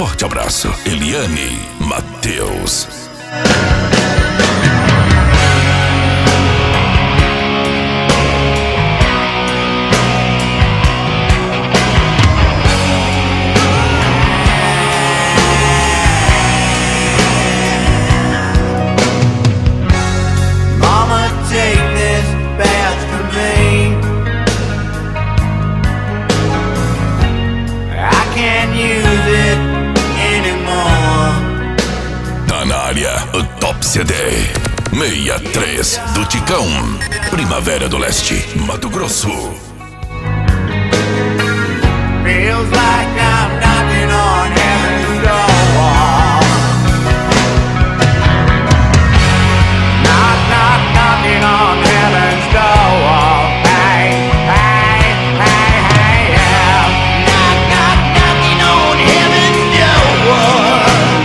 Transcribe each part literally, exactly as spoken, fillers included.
Forte abraço, Eliane Mateus. O Top C D sessenta e três do Ticão, Primavera do Leste, Mato Grosso. Feels like I'm knocking on heaven's door. Knock, knock, knocking on heaven's door. Hey, hey, hey, hey, yeah. Knock, knock, knocking on heaven's door.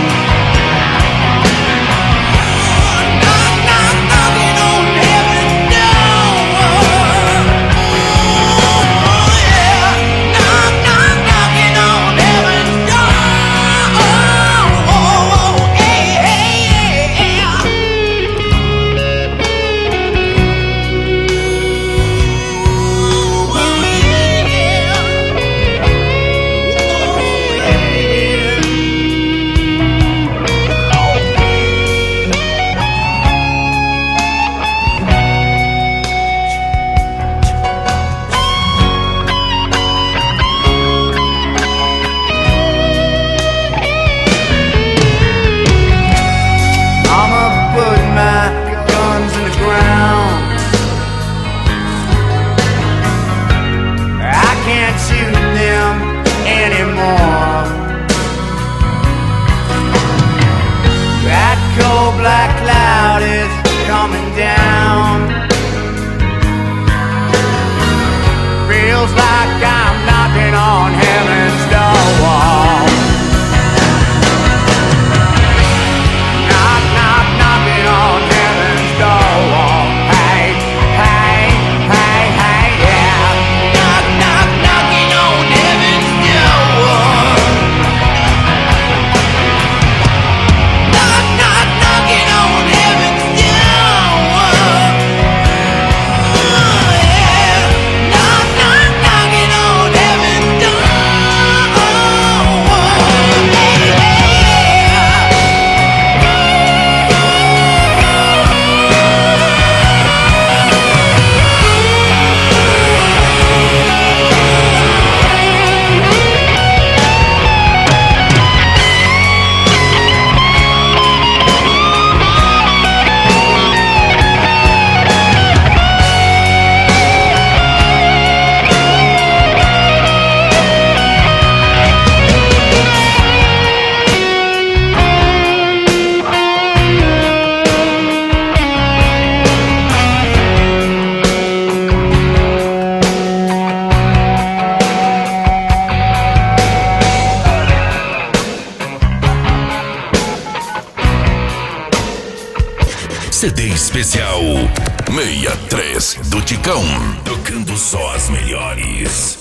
C D especial sessenta e três do Ticão, tocando só as melhores.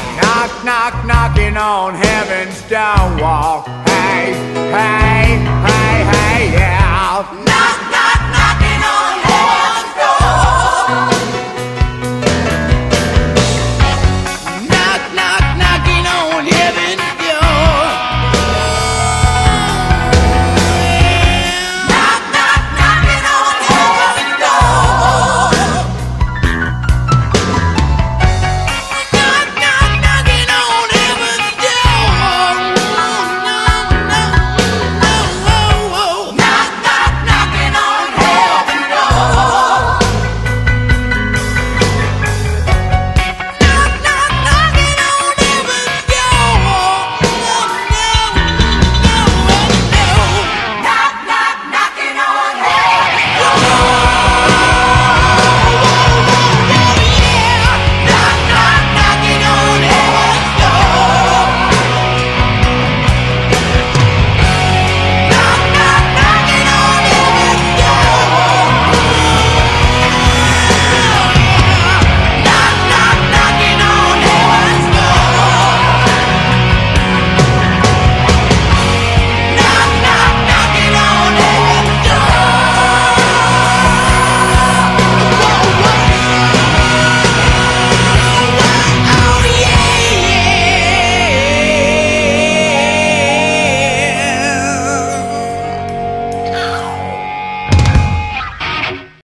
Knock, knock, knocking on heaven's door wall. Hey, hey, hey.